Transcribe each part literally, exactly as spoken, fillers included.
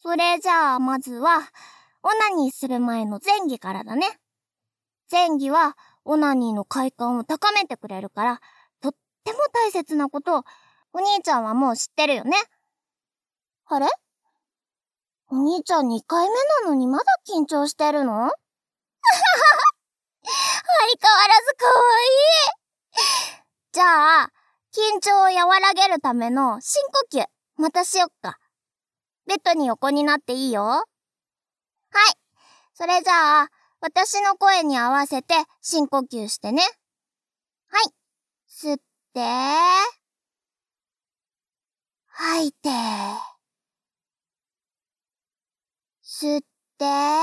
それじゃあまずは、オナニーする前の前戯からだね。前戯は、オナニーの快感を高めてくれるから、とっても大切なこと、お兄ちゃんはもう知ってるよね。あれ？お兄ちゃんにかいめなのにまだ緊張してるの？相変わらずかわいい。じゃあ、緊張を和らげるための深呼吸、またしよっか。ベッドに横になっていいよ。はい。それじゃあ、私の声に合わせて深呼吸してね。はい。吸って、吐いて、吸って、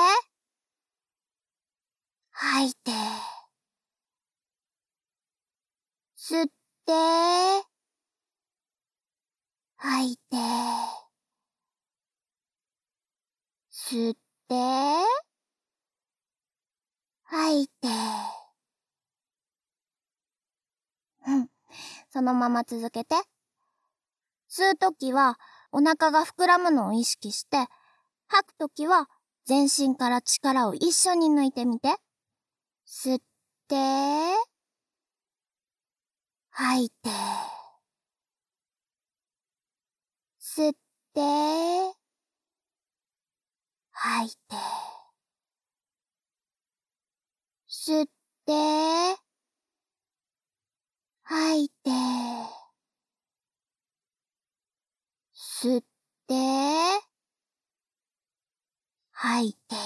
吐いて、吸って、吐いて、吸って、吐いて。うん。そのまま続けて。吸うときはお腹が膨らむのを意識して、吐くときは全身から力を一緒に抜いてみて。吸って、吐いて。吸って、吐いて。吸って、吐いて。吸って、吐いて。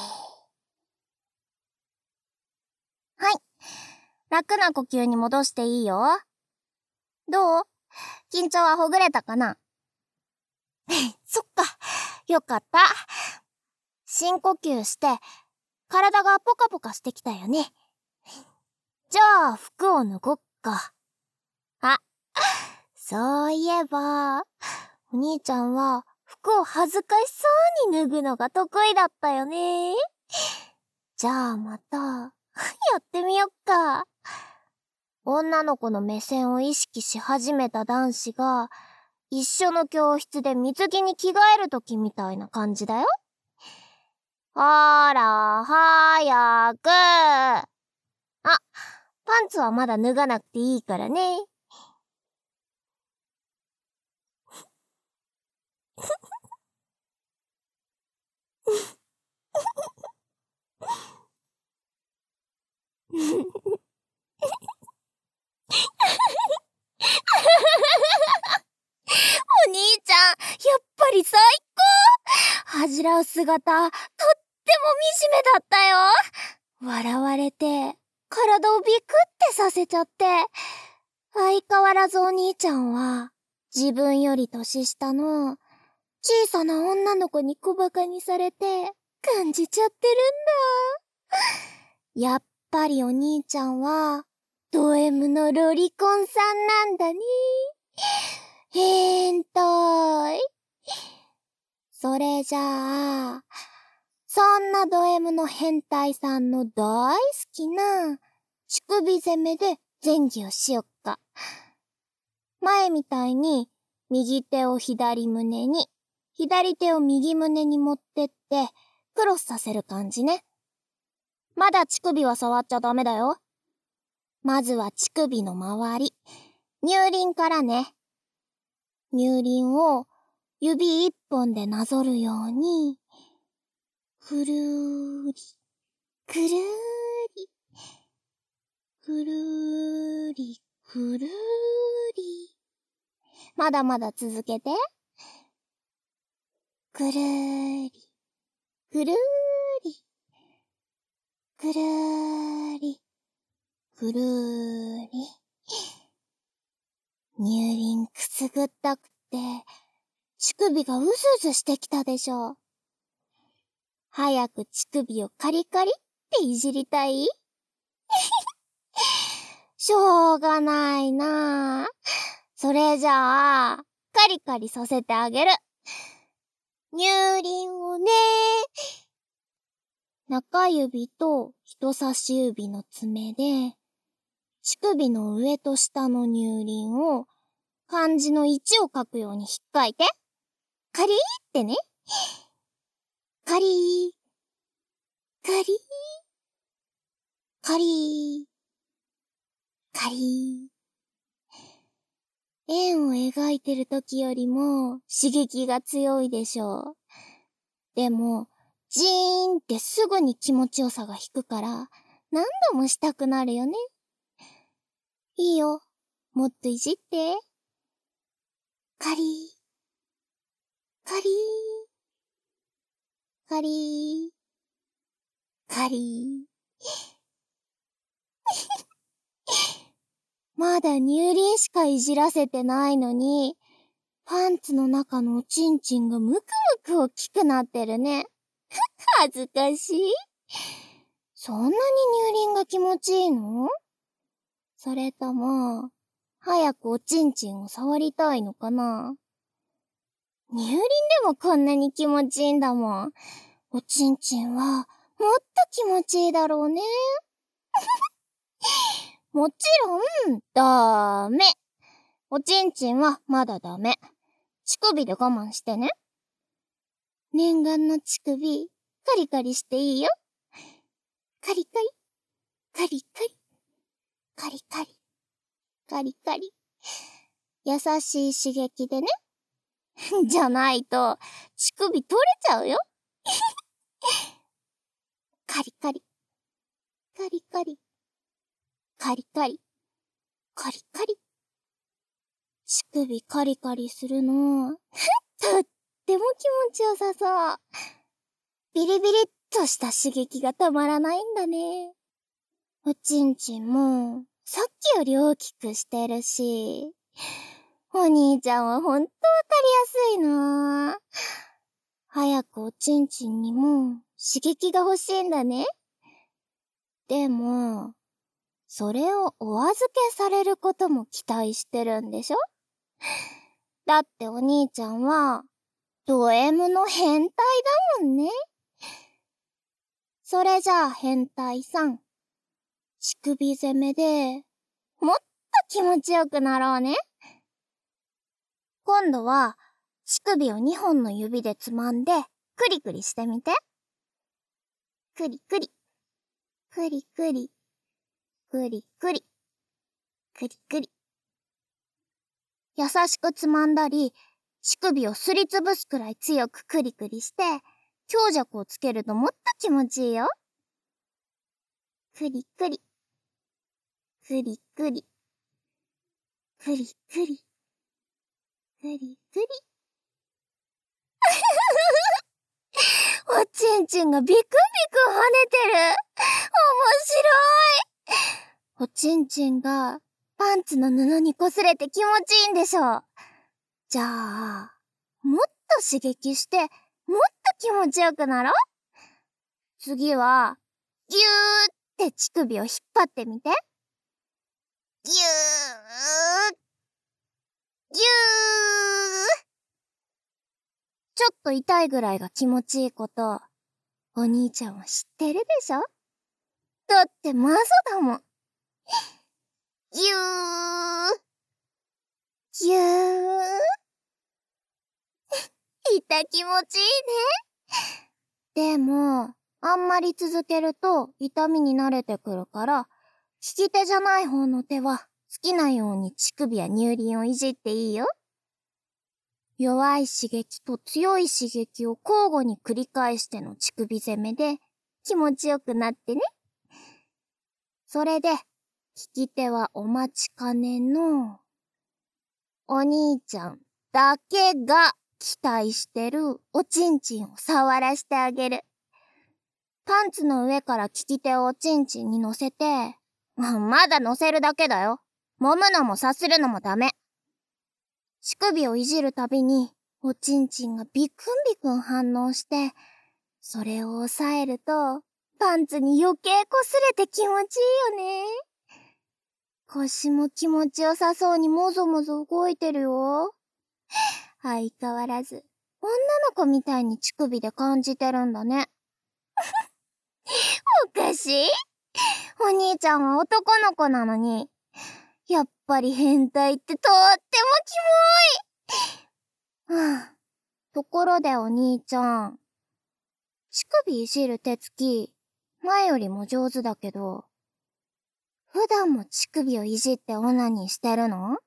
はい。楽な呼吸に戻していいよ。どう？緊張はほぐれたかな？そっか。よかった。深呼吸して、体がポカポカしてきたよね。じゃあ、服を脱ごっか。あ、そういえば、お兄ちゃんは服を恥ずかしそうに脱ぐのが得意だったよね。じゃあまた、やってみよっか。女の子の目線を意識し始めた男子が、一緒の教室で水着に着替えるときみたいな感じだよ。ほら、早く。あ、パンツはまだ脱がなくていいからね。お兄ちゃん、やっぱり最高！恥じらう姿、とっても惨めだったよ。笑われて、体をビクってさせちゃって。相変わらずお兄ちゃんは、自分より年下の小さな女の子に小馬鹿にされて、感じちゃってるんだ。やっぱりお兄ちゃんは、ド M のロリコンさんなんだね。変態。それじゃあ、そんなド M の変態さんの大好きな乳首攻めで前戯をしよっか。前みたいに右手を左胸に、左手を右胸に持ってってクロスさせる感じね。まだ乳首は触っちゃダメだよ。まずは乳首の周り、乳輪からね。乳輪を指一本でなぞるように、くるーり、くるーり、くるーり、くるーり。まだまだ続けて。くるーり、くるーり、くるーり、くるーり。乳輪くすぐったくて、乳首がうずうずしてきたでしょ。早く乳首をカリカリっていじりたい？しょうがないなぁ。それじゃあ、カリカリさせてあげる。乳輪をね、中指と人差し指の爪で、乳首の上と下の乳輪を漢字のいちを書くように引っかいて。カリーってね。 カリー、カリー、カリー、カリー。円を描いてる時よりも刺激が強いでしょう。でも、ジーンってすぐに気持ちよさが引くから、何度もしたくなるよね。いいよ。もっといじって。カリー、カリー、カリー、カリー。まだ乳輪しかいじらせてないのに、パンツの中のおちんちんがムクムク大きくなってるね。恥ずかしい。そんなに乳輪が気持ちいいの？それとも、早くおちんちんを触りたいのかな？乳輪でもこんなに気持ちいいんだもん。おちんちんはもっと気持ちいいだろうね。もちろん、ダメ。おちんちんはまだダメ。乳首で我慢してね。念願の乳首、カリカリしていいよ。カリカリ、カリカリ、カリカリ、カリカリ。優しい刺激でね。じゃないと、乳首取れちゃうよ。カリカリ、カリカリ、カリカリ、カリカリ。乳首カリカリするの、とっても気持ちよさそう。ビリビリっとした刺激がたまらないんだね。おちんちんも、さっきより大きくしてるし、お兄ちゃんはほんとわかりやすいな。早くおちんちんにも刺激が欲しいんだね。でも、それをお預けされることも期待してるんでしょ？だってお兄ちゃんは、ド M の変態だもんね。それじゃあ変態さん、乳首攻めで、もっと気持ちよくなろうね。今度は、乳首をにほんの指でつまんで、クリクリしてみて。クリクリ。クリクリ。クリクリ。クリクリ。優しくつまんだり、乳首をすりつぶすくらい強くクリクリして、強弱をつけるともっと気持ちいいよ。クリクリ。クリクリ。クリクリ。クリクリ。おちんちんがビクンビクン跳ねてる。面白い。おちんちんがパンツの布に擦れて気持ちいいんでしょう。じゃあ、もっと刺激して、もっと気持ちよくなろう。次は、ぎゅーって乳首を引っ張ってみて。ぎゅー、ぎゅー。ちょっと痛いぐらいが気持ちいいこと、お兄ちゃんは知ってるでしょ？だってマゾだもん。ぎゅー、ぎゅー。痛気持ちいいね。でも、あんまり続けると痛みに慣れてくるから、利き手じゃない方の手は好きなように乳首や乳輪をいじっていいよ。弱い刺激と強い刺激を交互に繰り返しての乳首攻めで気持ちよくなってね。それで、利き手はお待ちかねの、お兄ちゃんだけが期待してるおちんちんを触らしてあげる。パンツの上から利き手をおちんちんに乗せて、まだ乗せるだけだよ。揉むのもさするのもダメ。乳首をいじるたびに、おちんちんがビクンビクン反応して、それを押さえると、パンツに余計擦れて気持ちいいよね。腰も気持ちよさそうにもぞもぞ動いてるよ。相変わらず、女の子みたいに乳首で感じてるんだね。おかしい？お兄ちゃんは男の子なのに、やっぱり変態ってとってもキモい。はぁ、ところでお兄ちゃん、 乳首いじる手つき、前よりも上手だけど、普段も乳首をいじってオナニーしてるの？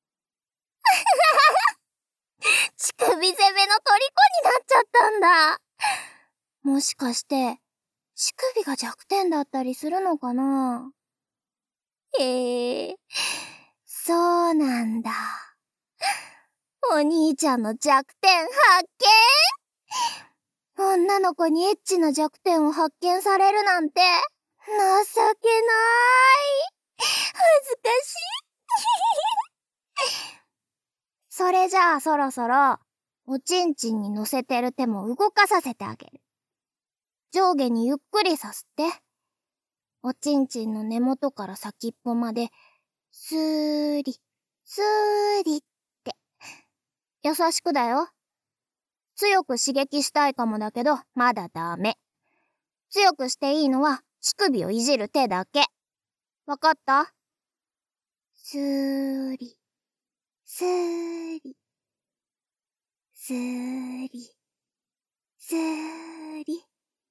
乳首攻めの虜になっちゃったんだ。もしかして、乳首が弱点だったりするのかな？へえ、そうなんだ。お兄ちゃんの弱点発見！女の子にエッチな弱点を発見されるなんて、情けない。恥ずかしい。それじゃあそろそろ、おちんちんに乗せてる手も動かさせてあげる。上下にゆっくりさすって。おちんちんの根元から先っぽまで、スーリ、スーリって。優しくだよ。強く刺激したいかもだけど、まだダメ。強くしていいのは、乳首をいじる手だけ。わかった？スーリ、スーリ、スーリ、スーリ。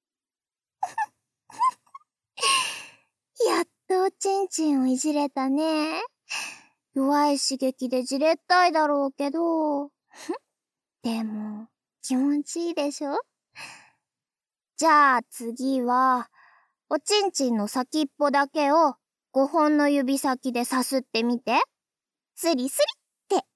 やっとおちんちんをいじれたね。弱い刺激でじれったいだろうけど、でも気持ちいいでしょ？じゃあ次は、おちんちんの先っぽだけをごほんの指先でさすってみて。スリスリって。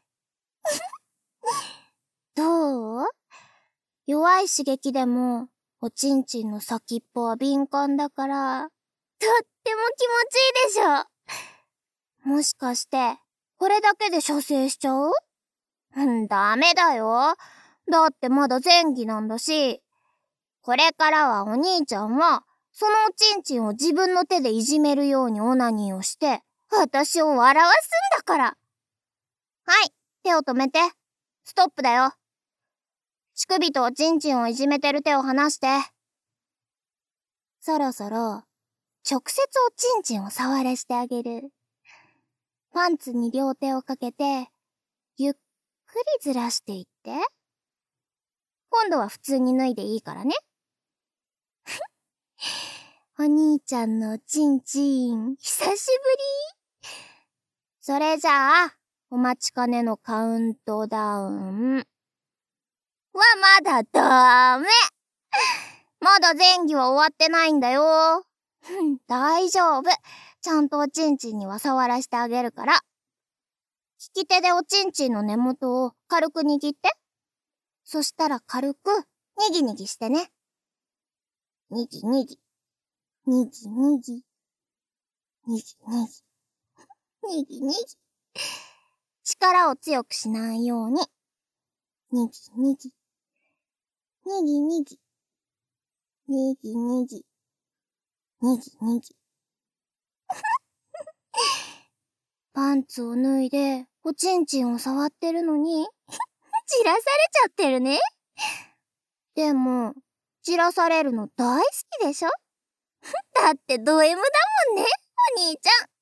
どう？弱い刺激でも、おちんちんの先っぽは敏感だから、とっても気持ちいいでしょ。もしかして、これだけで射精しちゃう？うん、ダメだよ。だってまだ前期なんだし。これからはお兄ちゃんは、そのおちんちんを自分の手でいじめるようにオナニーをして、私を笑わすんだから。はい、手を止めて。ストップだよ。乳首とおちんちんをいじめてる手を離して。そろそろ、直接おちんちんを触らしてあげる。パンツに両手をかけて、ゆっくりずらしていって。今度は普通に脱いでいいからね。お兄ちゃんのおちんちん、久しぶり。それじゃあ、お待ちかねのカウントダウン。はまだダメ。まだ前儀は終わってないんだよ。大丈夫。ちゃんとおちんちんには触らしてあげるから。利き手でおちんちんの根元を軽く握って。そしたら軽くにぎにぎしてね。にぎにぎ。にぎにぎ。にぎにぎ。にぎにぎ。力を強くしないように。にぎにぎ。にぎにぎ。にぎにぎ。にぎにぎ。パンツを脱いで、おちんちんを触ってるのに、じらされちゃってるね。でも、じらされるの大好きでしょ？だってド M だもんね、お兄ちゃん。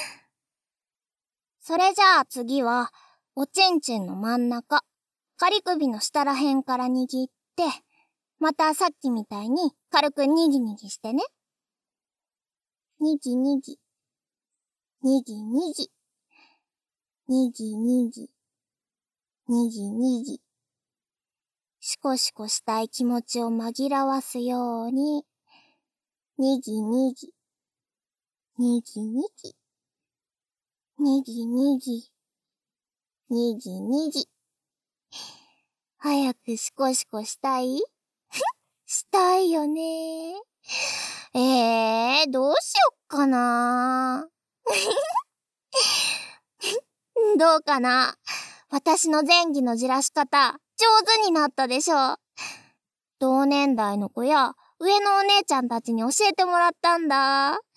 それじゃあ次は、おちんちんの真ん中、仮首の下らへんから握って、またさっきみたいに軽くにぎにぎしてね。にぎにぎ。にぎにぎ。にぎにぎ。にぎにぎ。しこしこしたい気持ちを紛らわすように、にぎにぎ。にぎにぎ。にぎにぎ。にぎにぎ。早くしこしこしたい？したいよね。えー、どうしよっかな。どうかな？私の前儀のじらし方、上手になったでしょ？同年代の子や上のお姉ちゃんたちに教えてもらったんだ。あ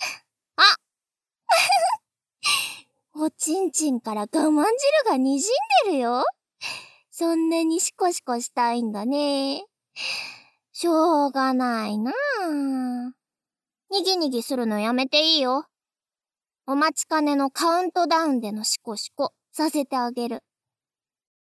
おちんちんから我慢汁がにじんでるよ。そんなにシコシコしたいんだね。しょうがないなぁ。にぎにぎするのやめていいよ。お待ちかねのカウントダウンでのシコシコさせてあげる。